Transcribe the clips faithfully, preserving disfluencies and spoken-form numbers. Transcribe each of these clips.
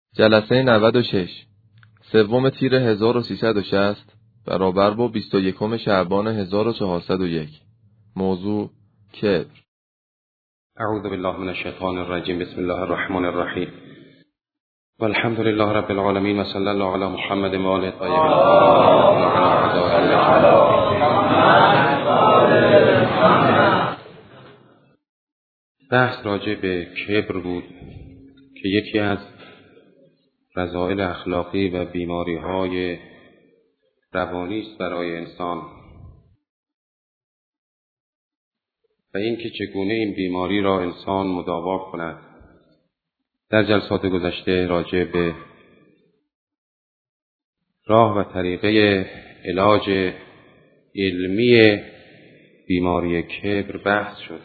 جلسه نود و شش سوم تیر هزار و سیصد و شصت برابر با بیست و یکم شعبان هزار و چهارصد و یک. موضوع کبر. اعوذ بالله من الشیطان الرجیم. بسم الله الرحمن الرحیم. والحمد لله رب العالمین و صلی الله علی محمد و آله الطاهرین الطاهرین. بحث راجع به کبر بود که یکی از رذائل اخلاقی و بیماری‌های روانی است برای انسان و اینکه چگونه این بیماری را انسان مداوا کند. در جلسات گذشته راجع به راه و طریقه علاج علمی بیماری کبر بحث شد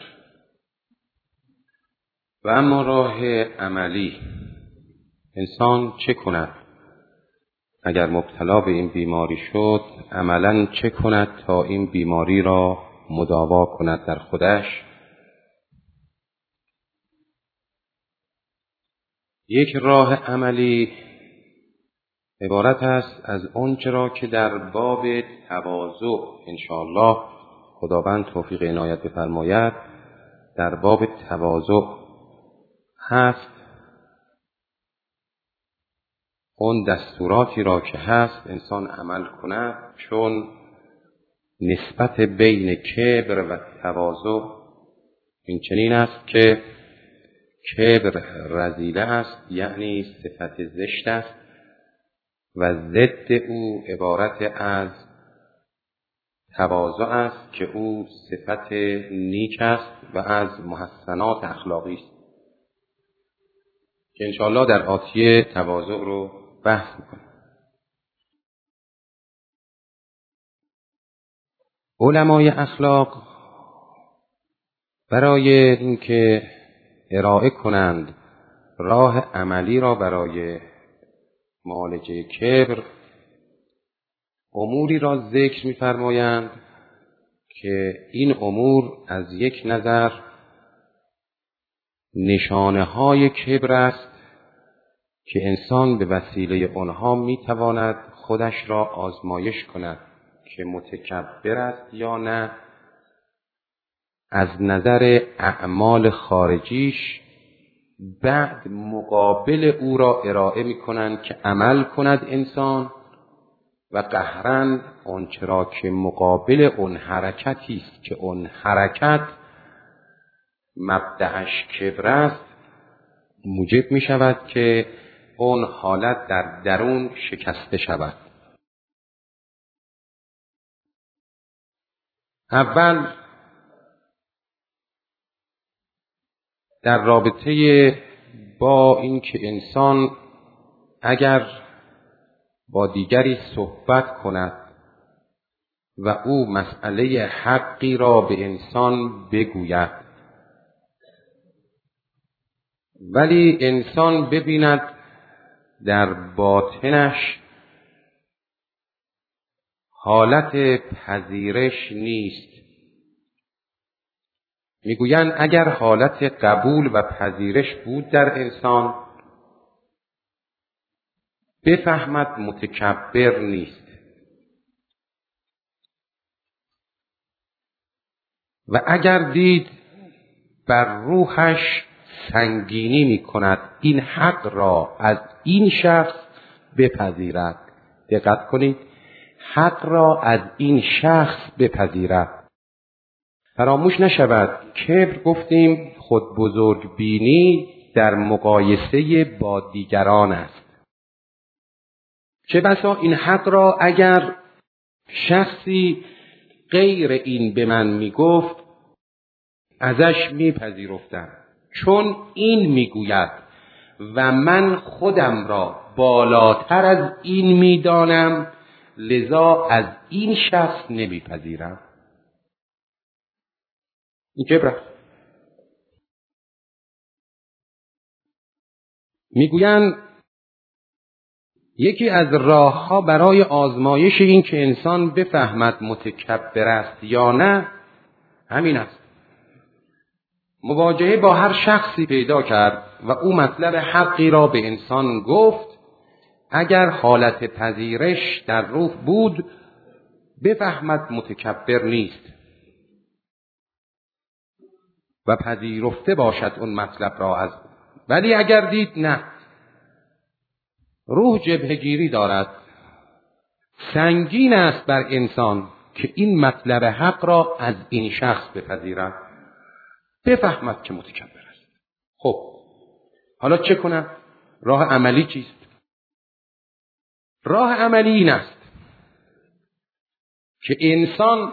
و اما راه عملی انسان چه کند اگر مبتلا به این بیماری شد، عملاً چه کند تا این بیماری را مداوا کند در خودش. یک راه عملی عبارت است از آنچه را که در باب تواضع انشاءالله خداوند توفیق عنایت بفرماید در باب تواضع هست. اون دستوراتی را که هست انسان عمل کند، چون نسبت بین کبر و تواضع این چنین است که کبر رذیله است، یعنی صفت زشت است و ضد او عبارت از تواضع است که او صفت نیک است و از محسنات اخلاقی است که انشاءالله در آتیه تواضع رو بحث میکنیم. علمای اخلاق برای اینکه ارائه کنند راه عملی را برای معالجه کبر، اموری را ذکر می‌فرمایند که این امور از یک نظر نشانه های کبر است که انسان به وسیله آنها می‌تواند خودش را آزمایش کند که متکبر است یا نه. از نظر اعمال خارجیش بعد مقابل او را ارائه می‌کنند که عمل کند انسان و قهراً آنچه را که مقابل اون حرکتی است که اون حرکت مبدأش کبر است موجب می شود که اون حالت در درون شکسته شود. اول در رابطه با این که انسان اگر با دیگری صحبت کند و او مسئله حقی را به انسان بگوید ولی انسان ببیند در باطنش حالت پذیرش نیست، میگویند اگر حالت قبول و پذیرش بود در انسان بفهمد متکبر نیست و اگر دید بر روحش سنگینی می کند این حق را از این شخص بپذیرد. دقت کنید، حق را از این شخص بپذیرد. فراموش نشود کبر گفتیم خود بزرگ بینی در مقایسه با دیگران است. چه بسا این حق را اگر شخصی غیر این به من می گفت ازش می پذیرفتم، چون این می گوید و من خودم را بالاتر از این می دانم لذا از این شخص نمی پذیرم. این کبر است. می گویند یکی از راه‌ها برای آزمایش این که انسان بفهمد متکبر است یا نه همین است. مواجهه با هر شخصی پیدا کرد و او مطلب حقی را به انسان گفت، اگر حالت پذیرش در روح بود بفهمد متکبر نیست و پذیرفته باشد اون مطلب را از او. ولی اگر دید نه، روح جبهه‌گیری دارد، سنگین است بر انسان که این مطلب حق را از این شخص بپذیرد، بفهمد که متکبر است. خب حالا چه کنم؟ راه عملی چیست؟ راه عملی این است که انسان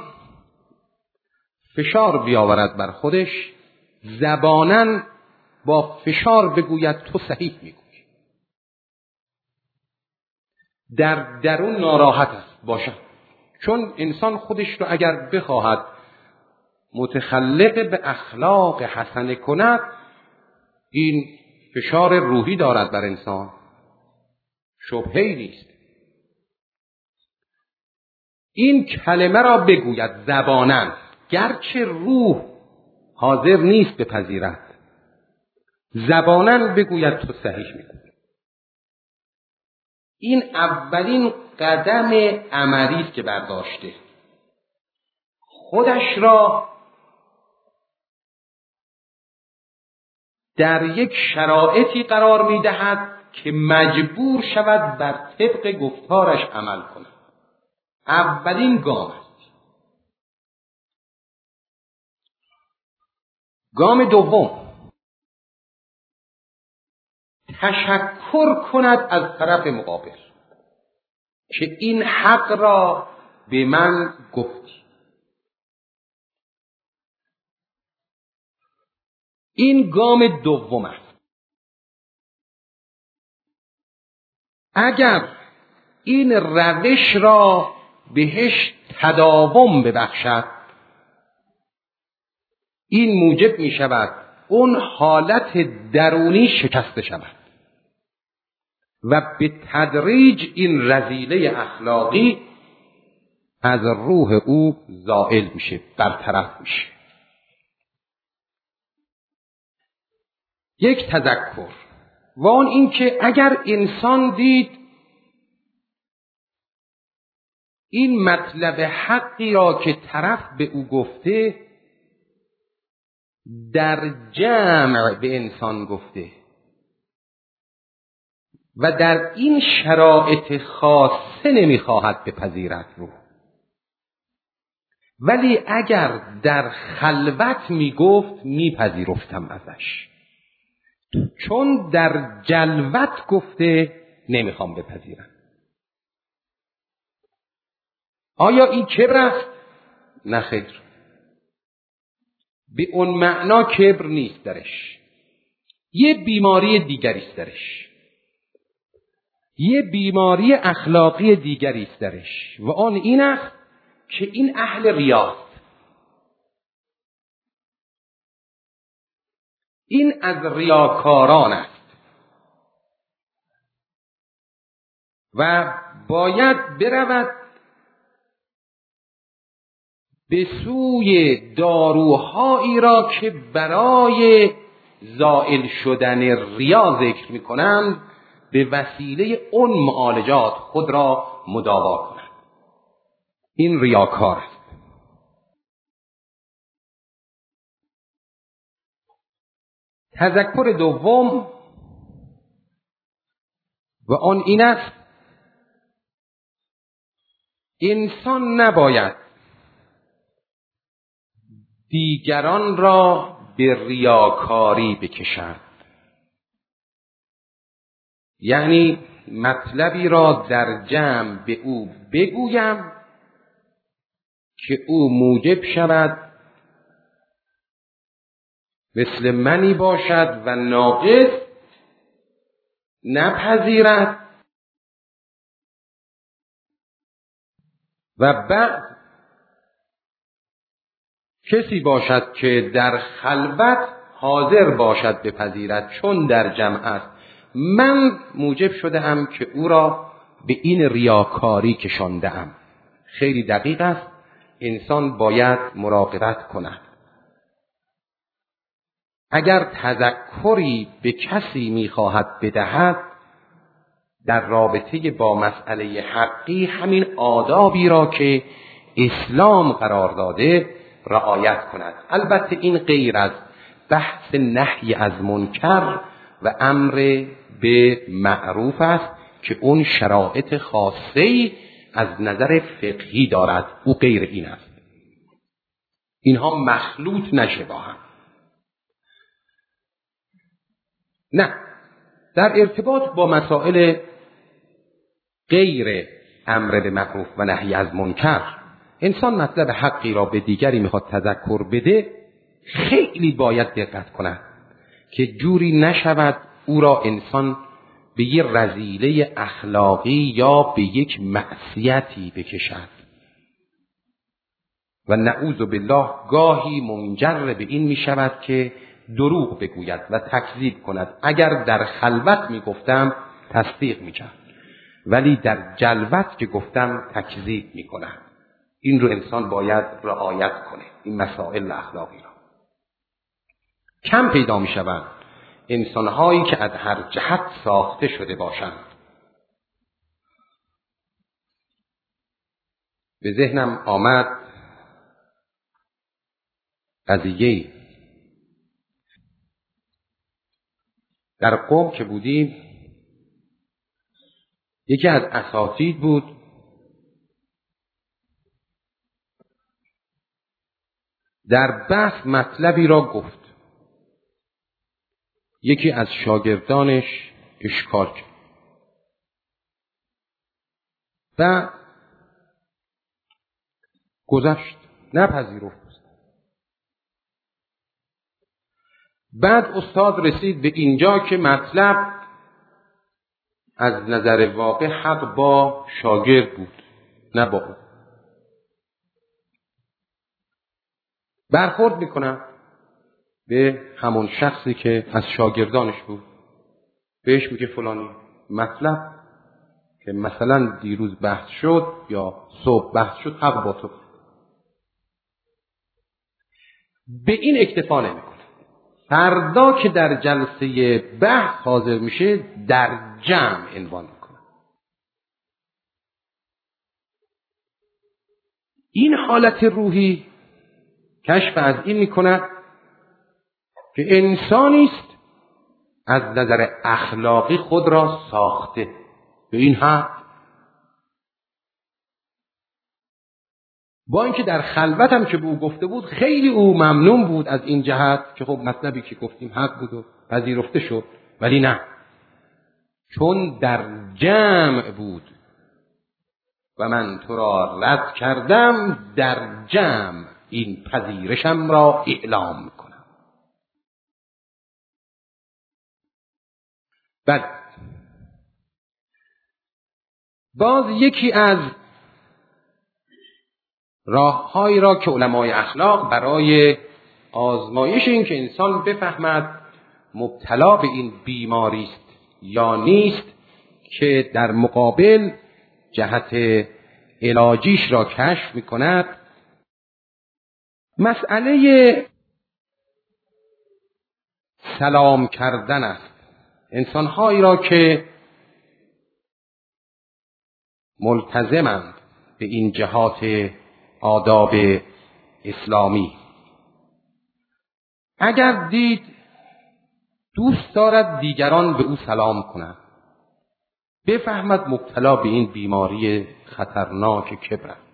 فشار بیاورد بر خودش، زباناً با فشار بگوید تو صحیح میگویی. در درون ناراحت است باشد، چون انسان خودش رو اگر بخواهد متخلق به اخلاق حسنه کند، این فشار روحی دارد بر انسان، شبهه‌ای نیست. این کلمه را بگوید زباناً، گرچه روح حاضر نیست بپذیرد، زباناً بگوید تو صحیح میگویی. این اولین قدم عملی است که برداشته، خودش را در یک شرایطی قرار می‌دهد که مجبور شود بر طبق گفتارش عمل کند. اولین گام است. گام دوم، تشکر کند از طرف مقابل که این حق را به من گفتی. این گام دوم است. اگر این روش را بهش تداوم ببخشد، این موجب می شود اون حالت درونی شکسته شود و به تدریج این رذیله اخلاقی از روح او زائل میشه، برطرف میشه. یک تذکر و اون این که اگر انسان دید این مطلب حقی را که طرف به او گفته در جمع به انسان گفته و در این شرایط خاصه نمیخواهد بپذیرد رو، ولی اگر در خلوت میگفت میپذیرفتم ازش، چون در جلوت گفته نمیخوام بپذیرم. آیا این کبر است؟ نه خیر، به اون معنا کبر نیست درش، یه بیماری دیگری است درش، یه بیماری اخلاقی دیگری است درش و آن این است که این اهل ریاست. این از ریاکاران است و باید برود به سوی داروهایی را که برای زائل شدن ریا ذکر می کنند، به وسیله اون معالجات خود را مداوا کنند. این ریاکار است. تذکر دوم و آن این است انسان نباید دیگران را به ریاکاری بکشد، یعنی مطلبی را در جمع به او بگویم که او موجب شود مثل منی باشد و ناقص نپذیرد و بعد کسی باشد که در خلوت حاضر باشد بپذیرد، چون در جمع است من موجب شده‌ام که او را به این ریاکاری کشانده‌ام. خیلی دقیق است، انسان باید مراقبت کند. اگر تذکری به کسی میخواهد بدهد در رابطه با مسئله حقی همین آدابی را که اسلام قرار داده رعایت کند. البته این غیر از بحث نهی از منکر و امر به معروف است که اون شرایط خاصه‌ای از نظر فقهی دارد، او غیر این است. اینها مخلوط نشه با هم. نه، در ارتباط با مسائل غیر امر به معروف و نهی از منکر، انسان مطلب حقی را به دیگری میخواد تذکر بده، خیلی باید دقت کند که جوری نشود او را انسان به یک رذیله اخلاقی یا به یک معصیتی بکشد و نعوذ بالله گاهی منجر به این می شود که دروغ بگوید و تکذیب کند. اگر در خلوت می گفتم تصدیق می کرد، ولی در جلوت که گفتم تکذیب می کند. این رو انسان باید رعایت کنه، این مسائل اخلاقی را. کم پیدا می شوند انسانهایی که از هر جهت ساخته شده باشند. به ذهنم آمد قضیه در قم که بودیم، یکی از اساتید بود در بحث مطلبی را گفت، یکی از شاگردانش اشکال کرد و گذشت، نپذیرفت. بعد استاد رسید به اینجا که مطلب از نظر واقع حق با شاگرد بود، نه با او. برخورد میکنم به همون شخصی که از شاگردانش بود، بهش میگه فلانی مطلب که مثلا دیروز بحث شد یا صبح بحث شد حق با تو. به این اکتفا نمیکنه. فردا که در جلسه بحث حاضر میشه در جمع عنوان میکنه. این حالت روحی کشف از این میکند که انسانی است از نظر اخلاقی خود را ساخته به این حد، با اینکه در خلوت هم که به او گفته بود خیلی او ممنون بود از این جهت که خب مطلبی که گفتیم حق بود و پذیرفته شد، ولی نه، چون در جمع بود و من تو را رد کردم، در جمع این پذیرشم را اعلام میکنم. بعد باز یکی از راههایی را که علمای اخلاق برای آزمایش این که انسان بفهمد مبتلا به این بیماری است یا نیست، که در مقابل جهت علاجیش را کشف می‌کند، مسئله سلام کردن است. انسان‌هایی را که ملتزمند به این جهات آداب اسلامی، اگر دید دوست دارد دیگران به او سلام کنند، بفهمد مبتلا به این بیماری خطرناک کبر است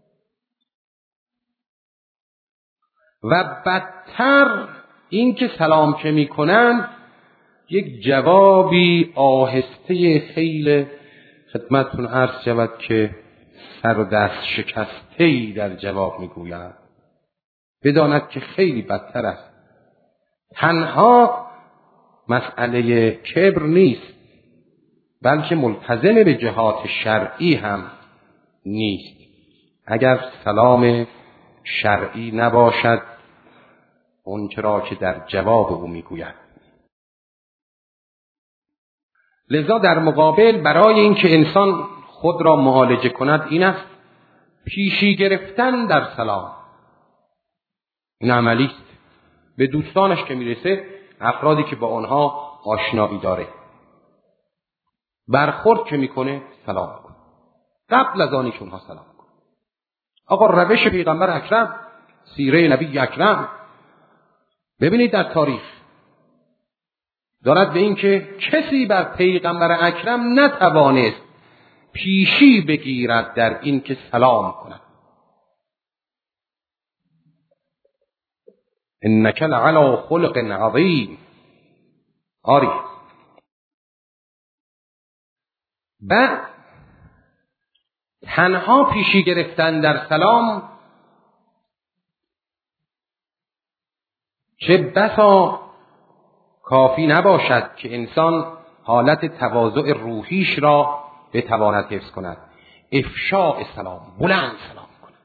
و بدتر این که سلام که می کنند یک جوابی آهسته خیلی خدمتتون عرض شود که سر دست شکسته‌ای در جواب میگوید، بداند که خیلی بدتر است. تنها مسئله کبر نیست، بلکه ملتزم به جهات شرعی هم نیست اگر سلام شرعی نباشد اون چرا که در جواب او میگوید. لذا در مقابل برای اینکه انسان خود را معالجه کند این است پیشی گرفتن در سلام. این عملی است. به دوستانش که میرسه افرادی که با آنها آشنایی داره. برخورد که میکنه سلام کن، قبل از آنی که اونها سلام کن. آقا روش پیغمبر اکرم، سیره نبی اکرم ببینید در تاریخ دارد به این که کسی بر پیغمبر اکرم نتوانست پیشی بگیرد در این که سلام کند. انک لعلی خلق عظیم. آری. بعد تنها پیشی گرفتن در سلام چه بسا کافی نباشد که انسان حالت تواضع روحیش را بتواند حفظ کند، افشاء سلام، بلند سلام کند.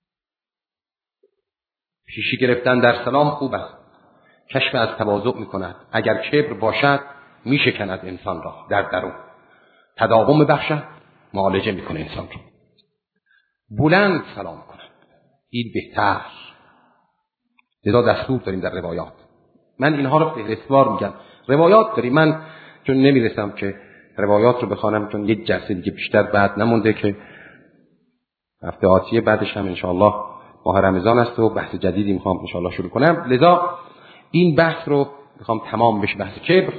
پیشی گرفتن در سلام خوب است، کشف از تواضع می کند. اگر کبر باشد می شکند انسان را در درون، تداوم بخشد، معالجه می کنه انسان را. بلند سلام کند، این بهتر. لذا دستور داریم در روایات. من اینها رو فهرستوار میگم. روایات داریم، من چون نمیرسم که روایات رو بخوانم، چون یک جلسه دیگه بیشتر بعد نمونده که هفته آتیه بعدش هم انشاءالله ماه رمضان است و بحث جدیدی میخوام انشاءالله شروع کنم. لذا این بحث رو میخوام تمام بشه، بحث کبر.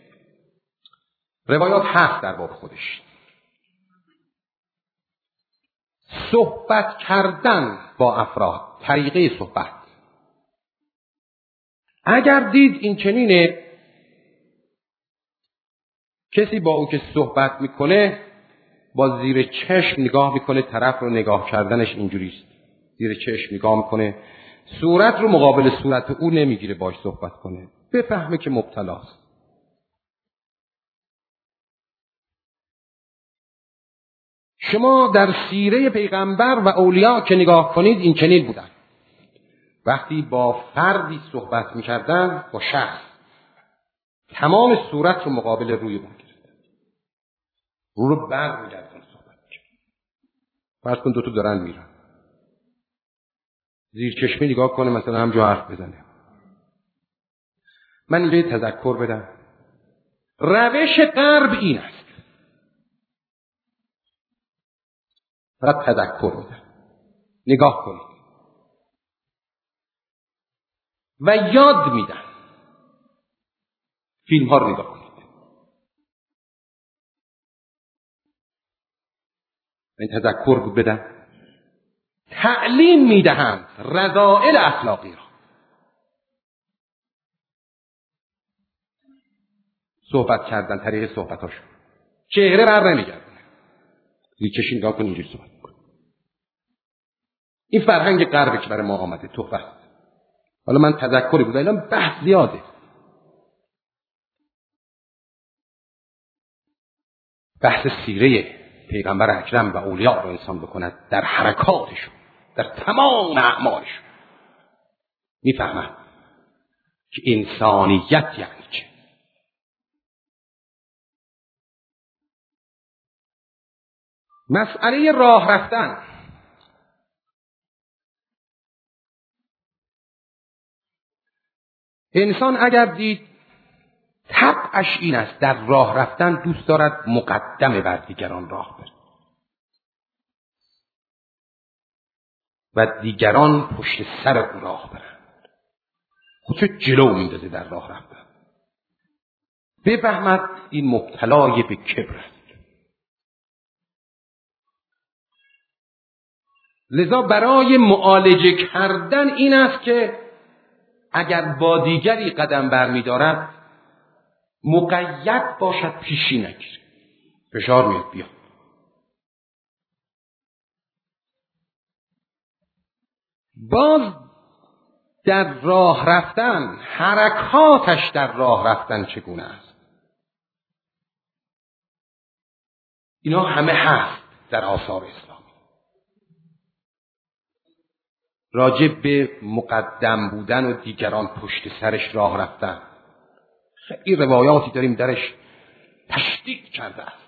روایات هست در باب خودش. صحبت کردن با افراد، طریقه صحبت. اگر دید این چنینه، کسی با او که صحبت میکنه با زیر چشم نگاه میکنه، طرف رو نگاه کردنش اینجوریست، زیر چشم نگاه میکنه، صورت رو مقابل صورت او نمیگیره باش صحبت کنه، بفهمه که مبتلاست. شما در سیره پیغمبر و اولیاء که نگاه کنید این چنین بودن. وقتی با فردی صحبت میکردن، با شخص، تمام صورت رو مقابل روی اون گرفتن، رو رو بر میگردن صحبت میکردن. فرض کن دو تا دارن میرن، زیر چشمی نگاه کنه، مثلا هم جا حرف بزنه. من اینجا تذکر بدم، روش غرب این است. فقط تذکر بدم، نگاه کنید و یاد میدن. فیلم ها رو نگاه کنید. این تذکر بود بدن. تعلیم میدهند رذائل اخلاقی را. صحبت کردن، طریق صحبتاشون، چهره بر نمیگردونه، زیر چشم نگاه کن، اینجوری صحبت کن. این فرهنگ غربی که برای ما آمده، تحفه. حالا من تذکری بود، الان بحث زیاده. بحث سیره پیغمبر اکرم و اولیاء رو انسان بکند در حرکاتشون، در تمام اعمالشون، میفهمن که انسانیت یعنی چه. مسئله راه رفتن. انسان اگر دید طبعش این است در راه رفتن، دوست دارد مقدم بر دیگران راه بره و دیگران پشت سر او راه برند. خودشو جلو میندازه در راه رفتن. بفهمد این مبتلای به کبر است. لذا برای معالجه کردن این است که اگر با دیگری قدم برمی‌دارد مقید باشد، پیشی نگیره. فشار میاد بیا. باز در راه رفتن، حرکاتش در راه رفتن چگونه است؟ اینا همه هست در آثار اسلامی. راجع به مقدم بودن و دیگران پشت سرش راه رفتن خیلی روایاتی داریم درش تشدید کرده است.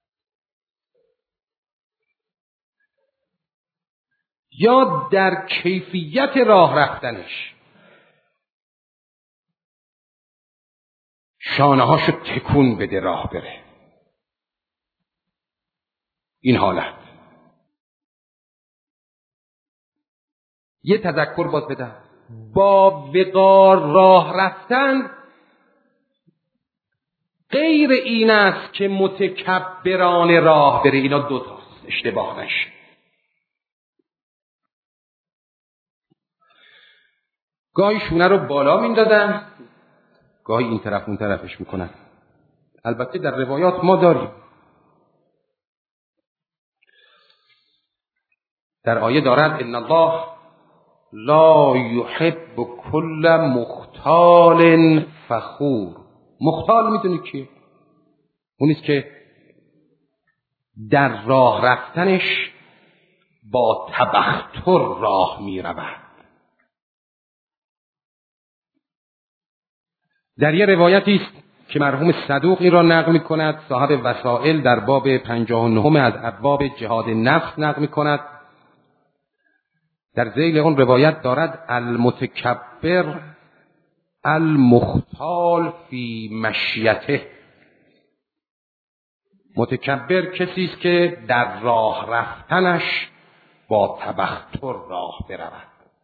یا در کیفیت راه رفتنش، شانه هاشو تکون بده راه بره. این حالت. یه تذکر باز بدم، با وقار راه رفتن غیر این است که متکبران راه بره. اینا دوتاست، اشتباه نشه. گاهی شونه رو بالا میندازن، گاهی این طرف اون طرفش میکنن. البته در روایات ما داریم، در آیه دارد ان الله لا یحب کل مختال فخور. مختال میدونی کیه؟ اونیست که در راه رفتنش با تبختر راه میرود. در یه روایتی است که مرحوم صدوق این را نقل می‌کند، صاحب وسائل در باب پنجاه و نه از ابواب جهاد نفس نقل می‌کند. در ذیل اون روایت دارد المتکبر المختال فی مشیته. متکبر کسی است که در راه رفتنش با تبختر راه برود.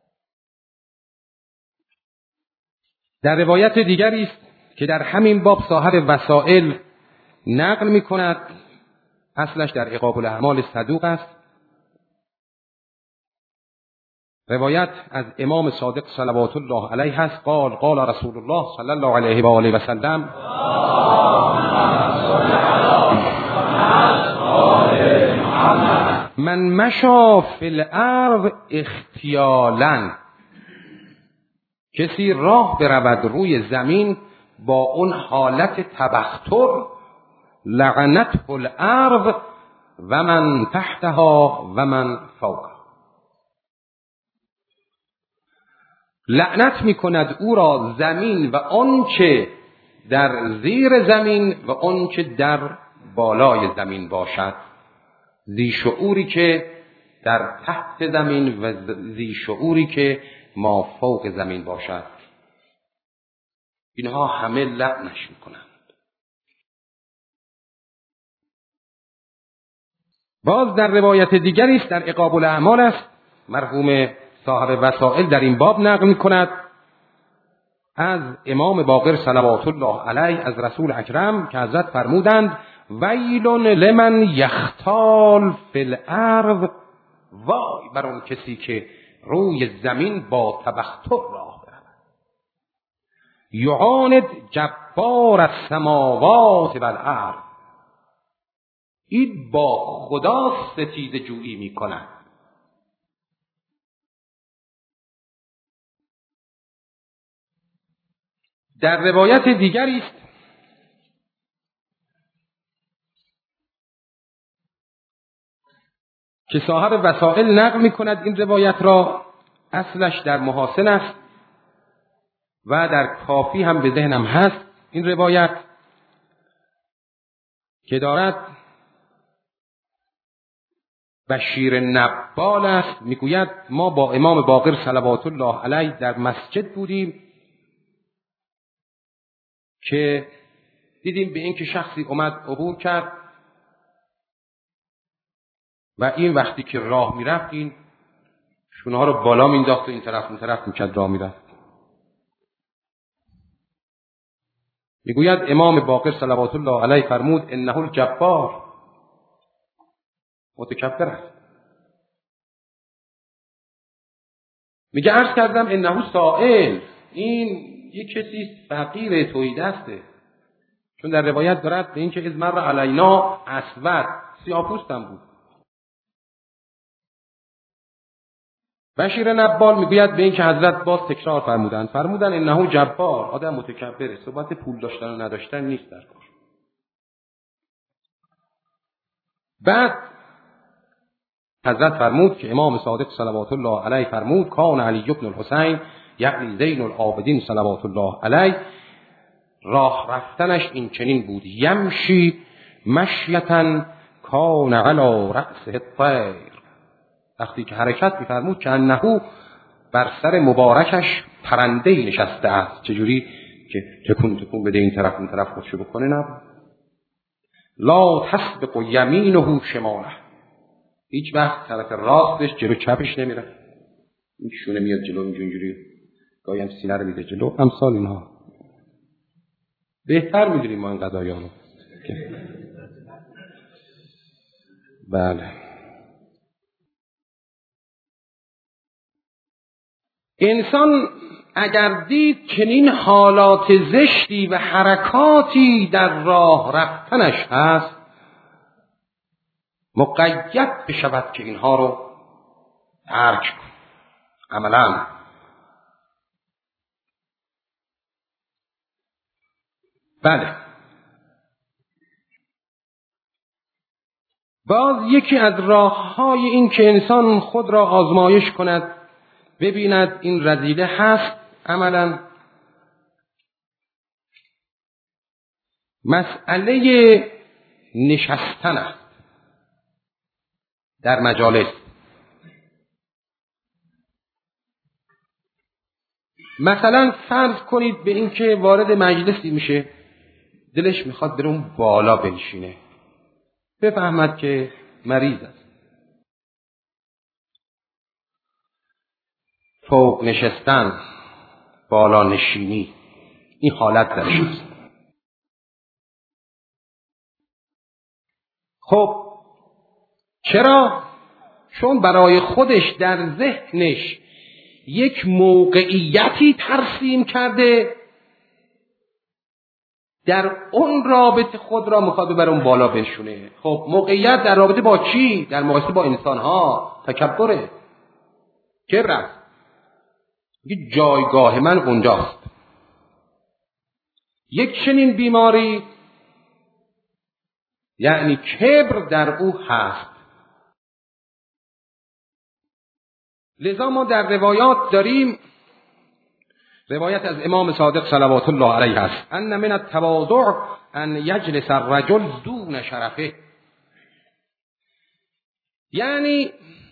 در روایت دیگری است که در همین باب صاحب وسائل نقل می کند، اصلش در عقاب الاعمال صدوق است. روایت از امام صادق صلوات الله علیه است، قال قال رسول الله صلی الله علیه و آله و سلم من مشى فی الارض اختیالا. کسی راه برود روی زمین با اون حالت تبختر، لعنته الارض و من تحتها و من فوقها. لعنت میکند او را زمین و آنچه در زیر زمین و آنچه در بالای زمین باشد. ذی شعوری که در تحت زمین و ذی شعوری که ما فوق زمین باشد. اینها همه لعنش میکنند. باز در روایت دیگری است، در عقاب الاعمال است، مرحوم صاحب وسائل در این باب نقل میکند از امام باقر صلوات الله علیه از رسول اکرم که حضرت فرمودند ویل لمن یختال فی الارض. وای بر اون کسی که روی زمین با تبختر راه برود. یعاند جبار السماوات و الارض. این با خدا ستیزه جویی می کند. در روایت دیگری است که صاحب وسائل نقل می کند این روایت را، اصلش در محاسن است و در کافی هم به ذهنم هست این روایت که دارد بشیر نبال است. میگوید ما با امام باقر صلوات الله علیه در مسجد بودیم که دیدیم به این که شخصی اومد عبور کرد و این وقتی که راه میرفت این شونه ها رو بالا مینداخت و این طرف اون طرف میکرد راه میرفت. میگوید امام باقر صلوات الله علیه فرمود انه الجبار، متکبر است. میگه عرض کردم انه سائل، این یک کسی فقیر توحید دسته. چون در روایت دارد به این که از مر علینا اسود، سیاه‌پوستم بود. بشیر نبال میگوید به این که حضرت باز تکرار فرمودند فرمودن انه جبار، آدم متکبره. صحبت پول داشتن و نداشتن نیست در کار. بعد حضرت فرمود که امام صادق صلوات الله علیه فرمود کان علی بن الحسین یعنی زین العابدین صلوات الله علیه راه رفتنش این چنین بود یمشی مشیتن کان علی رأسه الطیر. وقتی که حرکت می‌فرمود که انه بر سر مبارکش پرنده‌ای نشسته است. چجوری که تکون تکون بده این طرف اون طرف خودشو بکنه، نه. لا تسبق یمینه شماله، هیچ وقت طرف راستش جلو چپش نمیره. این شونه میاد جلو اینجوری، گاهی هم سینه رو میده جلو، امثال اینها. بهتر میدونیم ما این قضایانو. بله. انسان اگر دید چنین حالات زشتی و حرکاتی در راه رفتنش هست، مقید بشود که اینها رو ترک کن. عملاً بله. باز یکی از راه‌های این که انسان خود را آزمایش کند ببیند این رذیله هست، عملاً مسئله نشستن است در مجالس. مثلا فرض کنید به این که وارد مجلسی میشه، دلش میخواد بره اون بالا بنشینه، بفهمد که مریض است، فوق نشستن، بالا نشینی، این حالت درش است. خب چرا؟ چون برای خودش در ذهنش یک موقعیتی ترسیم کرده، در اون رابطه خود را میخواد ببره اون بالا بنشونه. خب موقعیت در رابطه با چی؟ در مقایسه با انسان‌ها تکبره، کبر است. یک جایگاه من اونجاست. یک چنین بیماری یعنی کبر در او هست. لذا ما در روایات داریم، روایت از امام صادق صلوات الله علیه است، ان من التواضع ان یجلس الرجل دون شرفه. یعنی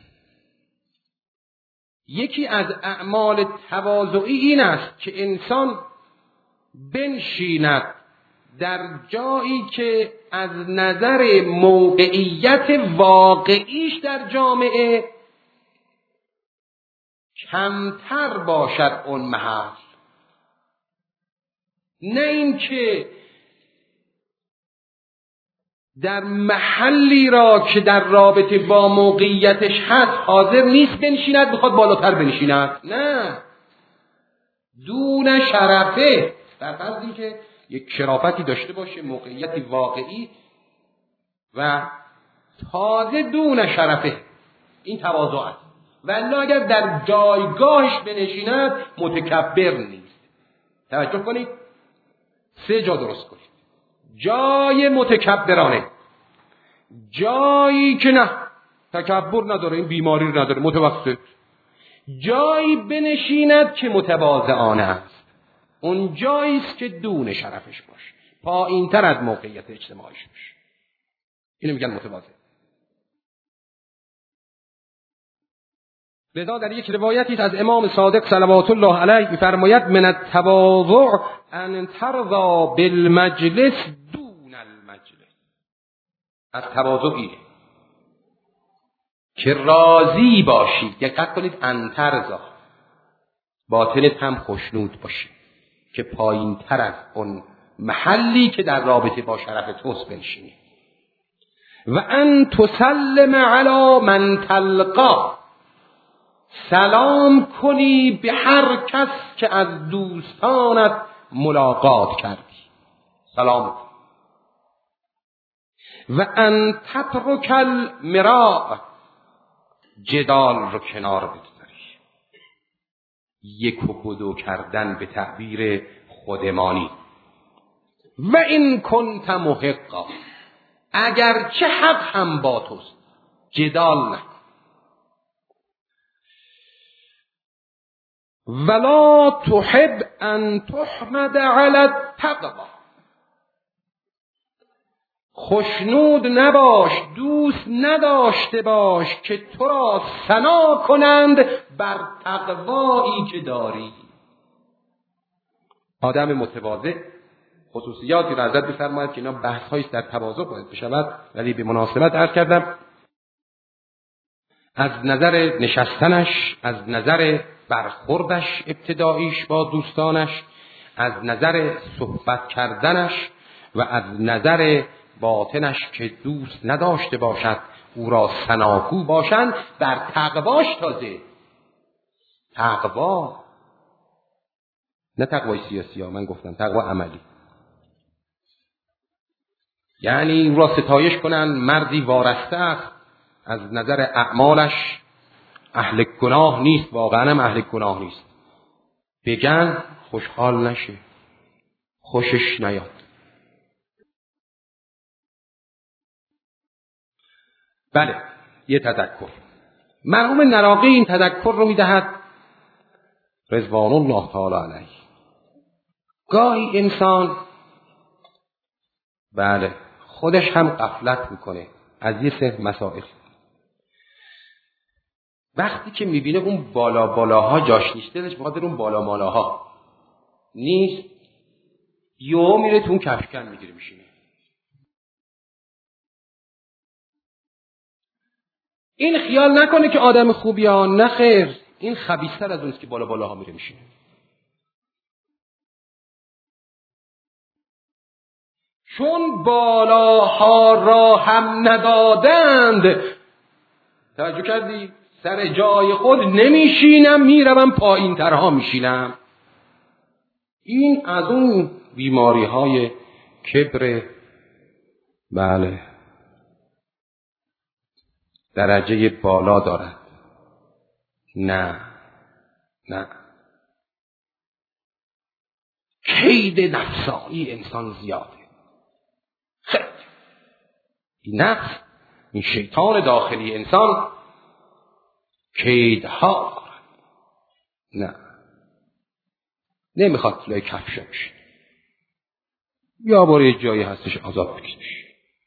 یکی از اعمال تواضعی این است که انسان بنشیند در جایی که از نظر موقعیت واقعیش در جامعه کمتر باشد اون محل، نه اینکه در محلی را که در رابطه با موقعیتش هست حاضر نیست بنشیند، بخواد بالاتر بنشیند. نه، دون شرفه، در فرض این که یک شرافتی داشته باشه، موقعیتی واقعی، و تازه دون شرفه، این تواضع است. ولی اگر در جایگاهش بنشیند متکبر نیست. توجه کنید، سه جا درست کنید. جای متکبرانه، جایی که نه تکبر نداره، این بیماری رو نداره، متوسط. جایی بنشیند که متواضعانه است، اون جایی است که دون شرفش باشه، پایین تر از موقعیت اجتماعیش باشه. اینو میگن متواضع. لذا در یک روایتی از امام صادق صلوات الله علیه می‌فرماید من التواضع ان ترضى بالمجلس دون المجلس. از تواضع اینه که راضی باشید، دقت کنید، ان ترضى، باطنت هم خوشنود باشه که پایین تر از اون محلی که در رابطه با شرف توست بنشینی. و ان تسلم علی من تلقا، سلام کنی به هر کس که از دوستانت ملاقات کردی، سلام کن. و ان تترک المراء، جدال رو کنار بگذاری، یک و دو کردن به تعبیر خودمانی. و این کنت محقا، اگر چه حق هم با توست جدال نکن. ولا تحب ان تحمد علی التقوی، خوشنود نباش، دوست نداشته باش که تو را ثنا کنند بر تقوایی که داری. آدم متواضع خصوصیاتی را ازت بفرماید که اینا بحث‌هایی در تواضع باید بشود، ولی به مناسبت عرض کردم از نظر نشستنش، از نظر برخوردش ابتداییش با دوستانش، از نظر صحبت کردنش و از نظر باطنش که دوست نداشته باشد او را ثناگو باشند، بر تقواش تازه تقوا، نه تقوای سیاسی ها، من گفتم تقوا عملی، یعنی او را ستایش کنن مردی وارسته است، از نظر اعمالش اهل گناه نیست، واقعا هم اهل گناه نیست، بگن خوشحال نشه، خوشش نیاد. بله، یه تذکر مرحوم نراقی این تذکر رو میدهد رضوان الله تعالی علیه. گاهی انسان بله خودش هم غفلت میکنه از یه سری مسائل. وقتی که میبینه اون بالا بالاها جاش نیست، دلش بخاطر اون بالا مالاها نیست، یهو میره تو اون کفشکن میگیره میشینه. این خیال نکنه که آدم خوبی ها، نه خیر، این خبیث‌تر از اونست که بالا بالاها میره میشینه. چون بالاها را هم ندادند، توجه کردی؟ سر جای خود نمیشینم، میروم پایین ترها میشینم. این از اون بیماری های کبر بله درجه بالا دارد. نه نه کید نفسانی انسان زیاده، خیلی. این نفس، این شیطان داخلی انسان کیدها دارد. نه نمیخواد لای کفش بشه، یا برای جایی هستش آزاد بکشش.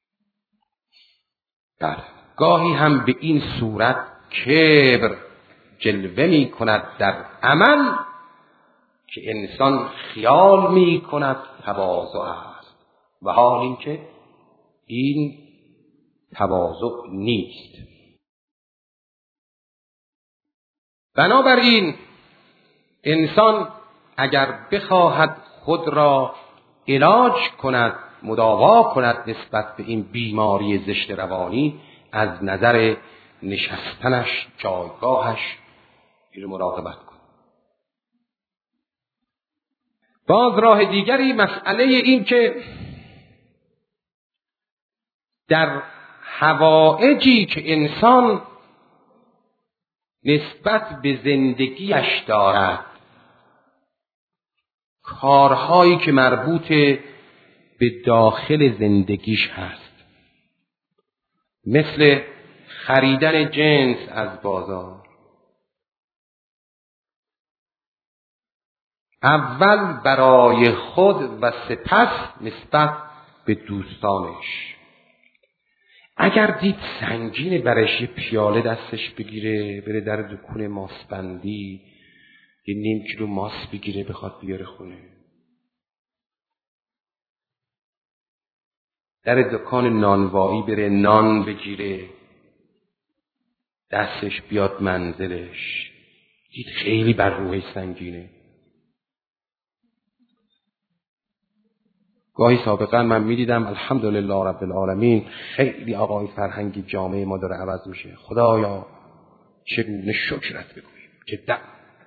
بله گاهی هم به این صورت کبر جلوه می کند در عمل که انسان خیال می کند تواضع است، و حال این که این تواضع نیست. بنابراین انسان اگر بخواهد خود را علاج کند، مداوا کند نسبت به این بیماری زشت روانی، از نظر نشستنش، جایگاهش این مراقبت کند. باز راه دیگری مسئله این که در حوائجی که انسان نسبت به زندگیش دارد، کارهایی که مربوط به داخل زندگیش هست، مثل خریدن جنس از بازار، اول برای خود و سپس نسبت به دوستانش. اگر دید سنگین برش یه پیاله دستش بگیره بره در دکون ماسبندی یه نیم کیلو ماس بگیره بخواد بیاره خونه، در دکان نانوایی بره نان بگیره دستش بیاد منزلش، دید خیلی بر روحش سنگینه. گاهی سابقا من میدیدم الحمدلله رب العالمین خیلی آقای فرهنگی جامعه ما داره عوض میشه. خدایا چگونه شکرت بگوییم که دم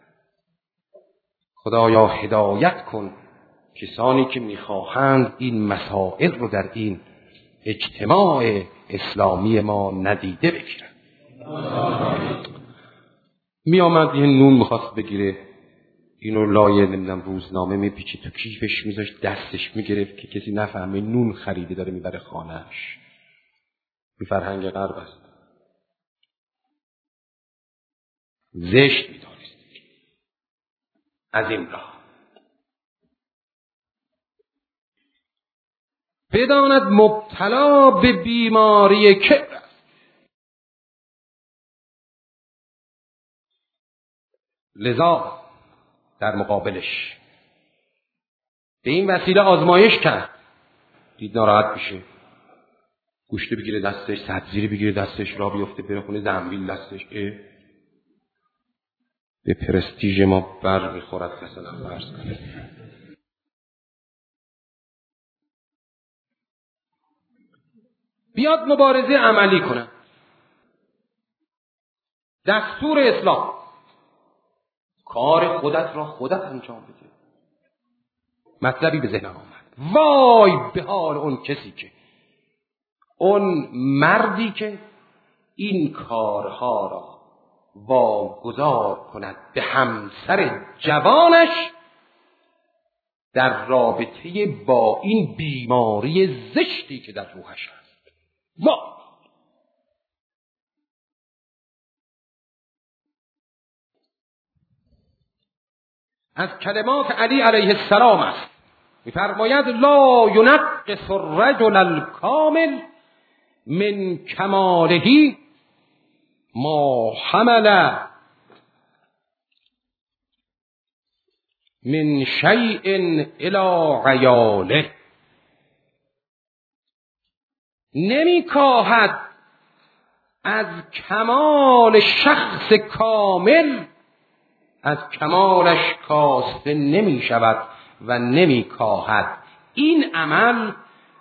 خدایا هدایت کن کسانی که میخواهند این مسائل رو در این اجتماع اسلامی ما ندیده بگیرن. می آمد یه نون میخواست بگیره، اینو لایه نمیدونم روزنامه میپیچید تو کیفش میذاشت دستش میگرفت که کسی نفهمه نون خریده داره میبره خانهش. این فرهنگ غرب است، زشت میدانست. از این راه بداند مبتلا به بیماری کبر است. لذا در مقابلش به این وسیله آزمایش کرد، دید ناراحت میشه، گوشت بگیره دستش، سبزی بگیره دستش، را بیفته بره خونه، زنبیل دستش، اه به پرستیژ ما بر میخورد مثلا فرض کنه. بیاد مبارزه عملی کنه. دستور اسلام، کار خودت را خودت انجام بده. مطلبی به ذهنم آمد، وای به حال اون کسی که، اون مردی که این کارها را واگذار کند به همسر جوانش در رابطه با این بیماری زشتی که در روحش هست. وا از کلمات علی علیه السلام است، می‌فرماید لا ینقص الرجل الکامل من کماله ما حمل من شیء الی عیاله. نمی‌کاهد از کمال شخص کامل، از کمالش کاسته نمی شود و نمی کاهد این عمل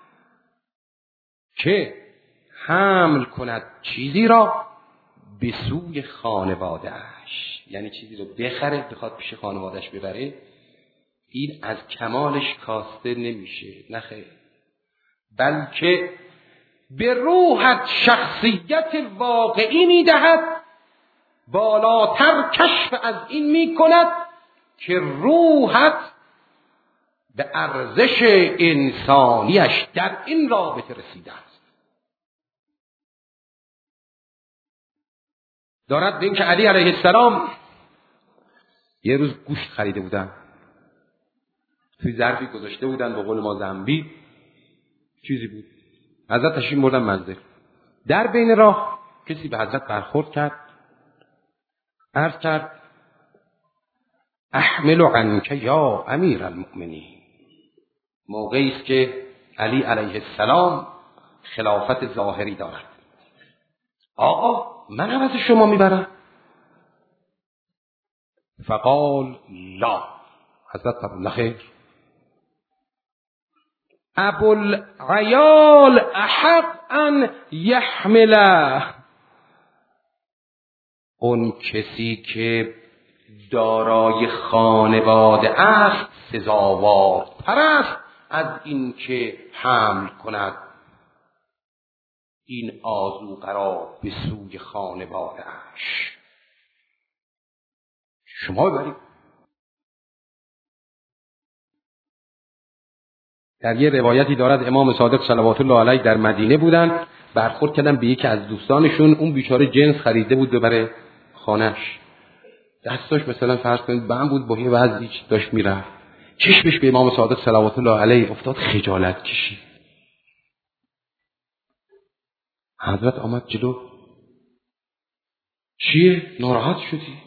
که حمل کند چیزی را به سوی خانواده اش، یعنی چیزی رو بخره بخواد پیش خانوادهش ببره، این از کمالش کاسته نمیشه، نه خیر، بلکه به روحت شخصیت واقعی میدهد، بالاتر کشف از این می کند که روحت به ارزش انسانیش در این رابطه رسیده است. دارد به این که علی علیه السلام یه روز گوشت خریده بودن، توی ظرفی گذاشته بودن، به قول ما زنبیل چیزی بود، حضرت تشریف بردن منزل. در بین راه کسی به حضرت برخورد کرد، عرض کرد احمل عنک یا امیر المؤمنین. موقعی است که علی علیه السلام خلافت ظاهری دارد. آقا من عوض شما میبرم. فقال لا. حضرت فرمود نخیر، ابوالعیال احق ان یحمله. اون کسی که دارای خانواده است سزاوارتر است از این که حمل کند این آذوقه را به سوی خانواده اش. شما ببرید. در یه روایتی دارد امام صادق صلوات الله علیه در مدینه بودن، برخورد کردن به یکی از دوستانشون، اون بیچاره جنس خریده بود ببره خانهش، دستاش مثلا فرض کنید بم بود، با یه وضعی داشت میرفت، چشمش به امام صادق صلوات الله علیه افتاد، خجالت کشید. حضرت آمد جلو، چیه؟ ناراحت شدی؟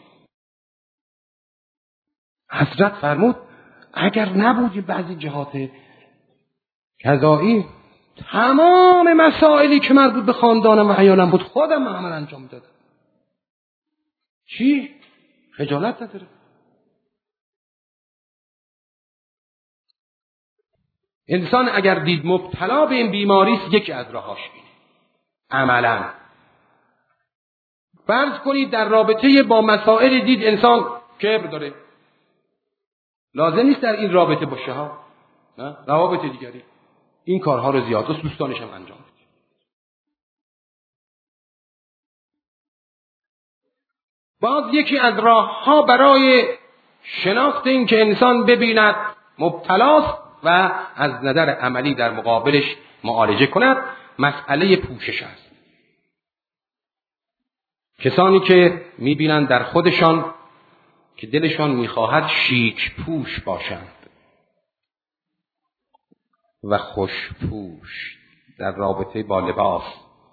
حضرت فرمود اگر نبودی بعضی جهات قضایی، تمام مسائلی که مربوط به خاندانم و عیالم بود خودم عمل انجام دادم. چی؟ خجالت نداره؟ انسان اگر دید مبتلا به این بیماری است، یکی از راهاش اینه. عملاً فرض کنید در رابطه با مسائل دید انسان کبر داره، لازم نیست در این رابطه باشه ها، نه روابط دیگری این کارها رو زیاد است، دوستانش هم انجام بده. باز یکی از راهها برای شناخت این که انسان ببیند مبتلاست و از نظر عملی در مقابلش معالجه کند، مسئله پوشش است. کسانی که میبینند در خودشان که دلشان میخواهد شیک پوش باشند و خوش پوش در رابطه با لباس،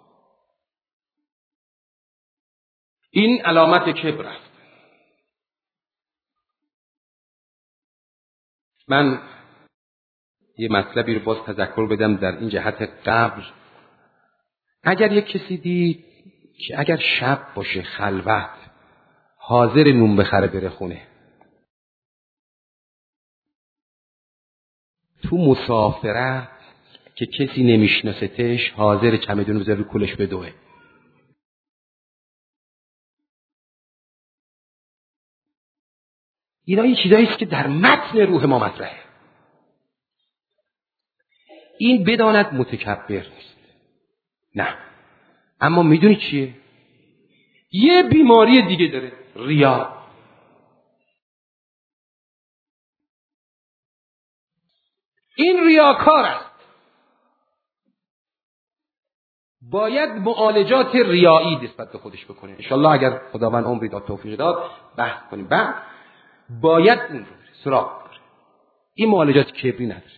این علامت کبر است. من یه مطلبی رو باز تذکر بدم در این جهت قبل. اگر یک کسی دید که اگر شب باشه خلوت حاضر نون بخره بره خونه، تو مسافرت که کسی نمیشناستش حاضر چمدون بذاره رو کولش بدوه، اینا این چیزایی است که در متن روح ما مطرحه. این بداند متکبر نیست، نه، اما میدونی چیه؟ یه بیماری دیگه داره، ریا. این ریاکار است، باید معالجات ریایی نسبت به خودش بکنه. انشالله اگر خداوند عمری داد توفیق داد بحث کنیم. بعد باید اون رو سراغ بره. این معالجات کبری نداره.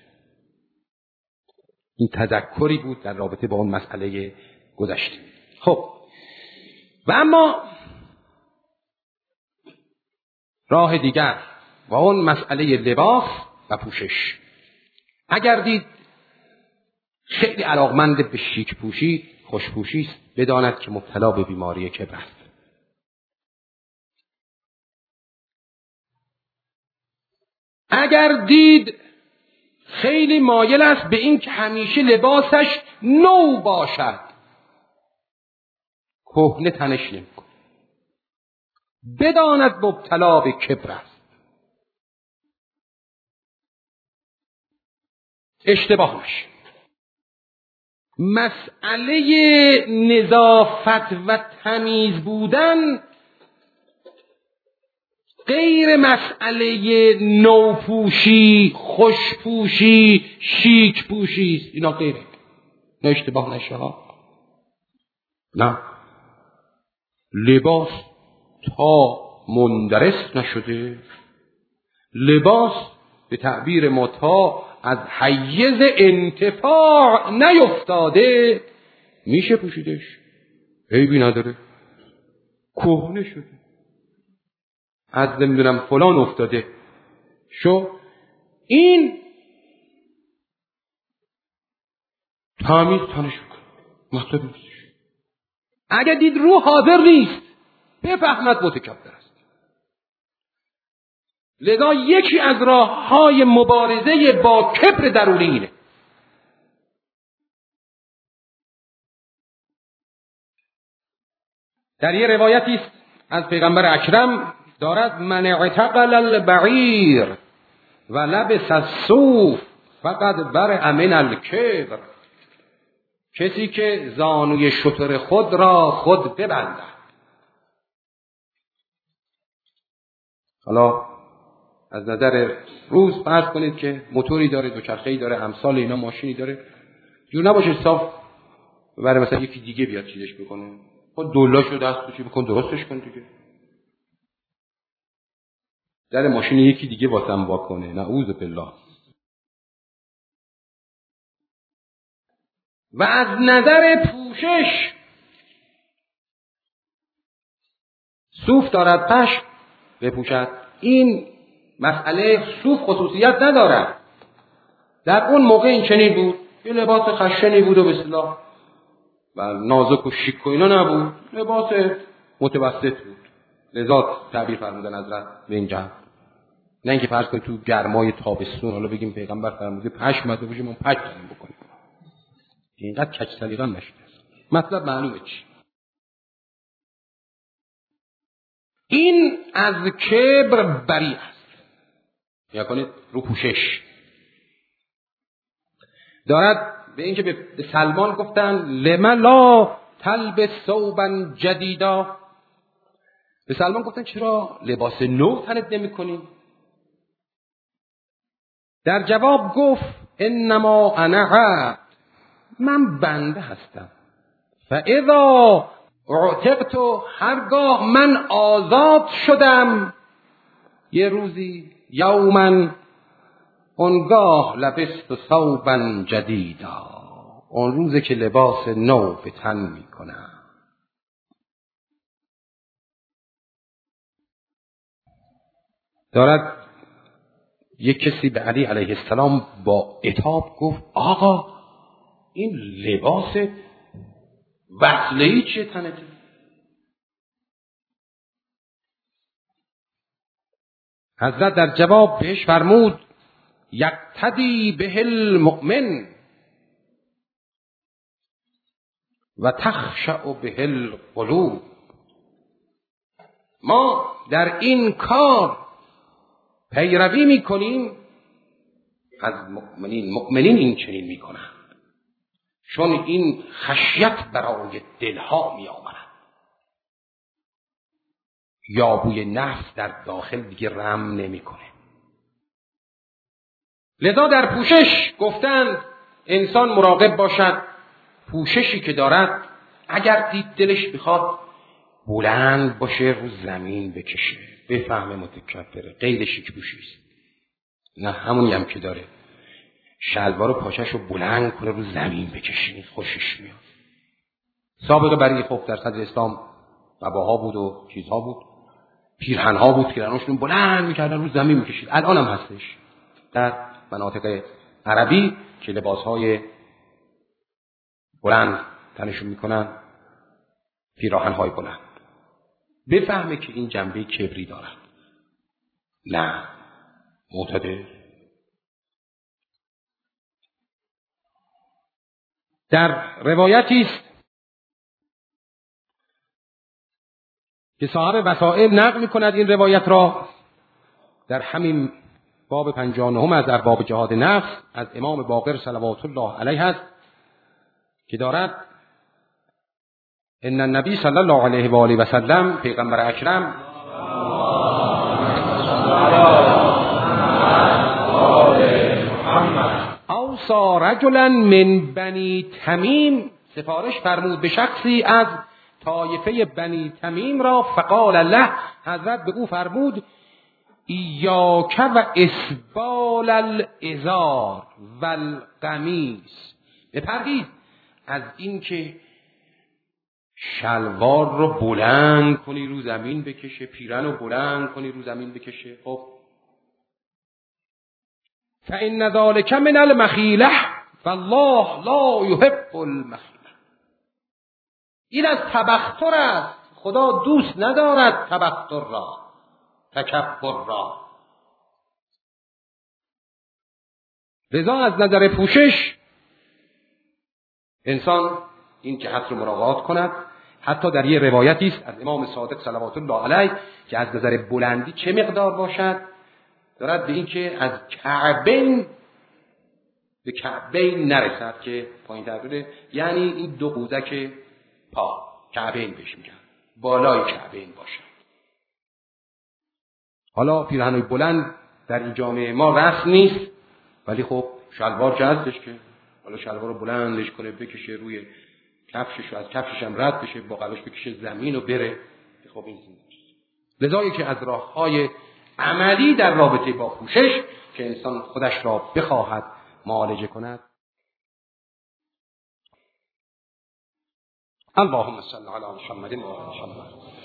این تذکری بود در رابطه با اون مسئله گذشته. خب و اما راه دیگر و اون مسئله لباس و پوشش. اگر دید خیلی علاقمند به شیک پوشی، خوش پوشی است، بداند که مبتلا به بیماری کبر است. اگر دید خیلی مایل است به این که همیشه لباسش نو باشد، کهنه تنش نمی‌کند، بداند مبتلا به کبر است. اشتباه نشه. مسئله نظافت و تمیز بودن غیر مسئله نوپوشی، خوشپوشی، شیک پوشی است. اینا غیره. نه اشتباه نشه ها. نه، لباس تا مندرس نشده، لباس به تعبیر ما تا از حیز انتفاع نیفتاده، میشه پوشیدش، عیبی نداره. کهنه شده، از نمیدونم فلان افتاده شو، این تمیز تنش کن، مطلب نیستش. اگر دید روح حاضر نیست، بفهمد متکبر است. لذا یکی از راه‌های مبارزه با کبر درونی اینه. در یه روایتی است از پیغمبر اکرم دارد: من اعتقل البعیر و لبس الصوف فقد برئ من الکبر. کسی که زانوی شتر خود را خود ببندد. حالا از نظر روز فرض کنید که موتوری داره، دوچرخه‌ای داره، امثال اینا، ماشینی داره، جور نباشه صاف برای مثلا یکی دیگه بیاد چیزش بکنه، خود دلاشو دست چی بکن درستش کن دیگه. در ماشین یکی دیگه واسم واکنه، نعوذ بالله. و از نظر پوشش صوف دارد پشم بپوشد. این مسئله صوف خصوصیت ندارد. در اون موقع این چنین بود، یه لباس خشنی بود و به اصطلاح و نازک و شیک و اینا نبود، لباس متوسط بود. لذا تعبیر فرمودن حضرت به این جهت. نه اینکه فرض کنید تو گرمای تابستون حالا بگیم پیغمبر فرموده پشم مده باشه ما پشم تنیم بکنیم. اینقدر کج سلیقه نشه. مطلب معلومه چی. این از کبر بری است. یا کنید رو پوشش. دارد به اینکه به سلمان گفتن لما لا تلبس ثوبا جدیدا. به سلمان گفتن چرا لباس نو تنت نمی کنی؟ در جواب گفت انما انا عبد، من بنده هستم. فاذا اعتقت، هرگاه من آزاد شدم، یه روزی یوما، اونگاه لبست ثوبا جدیدا، اون روزی که لباس نو به تن میکنم. دارد یک کسی به علی علیه السلام با عتاب گفت آقا این لباس وصله‌ای چه تنته؟ حضرت در جواب بهش فرمود یقتدی به المؤمن و تخشع به القلوب. ما در این کار پیروی میکنیم از مؤمنین. مؤمنین این چنین میکنند چون این خشیت برای دلها می آورد. یابوی نفس در داخل دیگه رم نمیکنه. لذا در پوشش گفتند انسان مراقب باشد پوششی که دارد اگر دید دلش بخواد بلند باشه رو زمین بکشه، بفهمه متکبره، غیر شیک پوشیست. نه همونی هم که داره شلوار و پاچش رو بلند کنه رو زمین بکشه، خوشش میاد. سابقه برای خب در صدر اسلام قباها بود و چیزها بود، پیرهنها بود که درانشون بلند میکردن رو زمین میکشید. الان هم هستش در مناطق عربی که لباسهای بلند تنشون میکنن، پیراهنهای بلند. بفهمه که این جنبه کبری دارد. نه، معتدل. در روایتی است که صاحب وسائل نقل می‌کند این روایت را در همین باب پنجاه و نه از ارباب جهاد نفس از امام باقر صلوات الله علیه است که دارد ان النبی صلی الله علیه و آله و سلم، پیغمبر اکرم اوصى رجلا من بنی تمیم، سفارش فرمود به شخصی از طایفه بنی تمیم را، فقال له، حضرت به او فرمود ایاک و اسبال الازار و القمیص، بپرهیز از این که شلوار رو بلند کنی رو زمین بکشه، پیرن رو بلند کنی رو زمین بکشه. خب فإن ذلك من المخیلة والله لا يحب المخیلة، این از تبختر است، خدا دوست ندارد تبختر را، تکبر را. لذا از نظر پوشش انسان این جهت رو مراعات کند. حتی در یه روایتی است از امام صادق صلوات الله علیه که از نظر بلندی چه مقدار باشد، دارد به این که از کعبین به کعبین نرسد که پایین تر بره، یعنی این دو قوزک پا، کعبین بهش میگن، بالای کعبین باشد. حالا پیرهن‌های بلند در این جامعه ما رسم نیست، ولی خب شلوار جزش که حالا شلوار رو بلندش کنه بکشه روی کفشش و از کفشش هم رد بشه، با قلوش بکشه زمین و بره. خب این لذا که از راه‌های عملی در رابطه با پوشش که انسان خودش را بخواهد معالجه کند. اللهم صل علی محمد و آل محمد.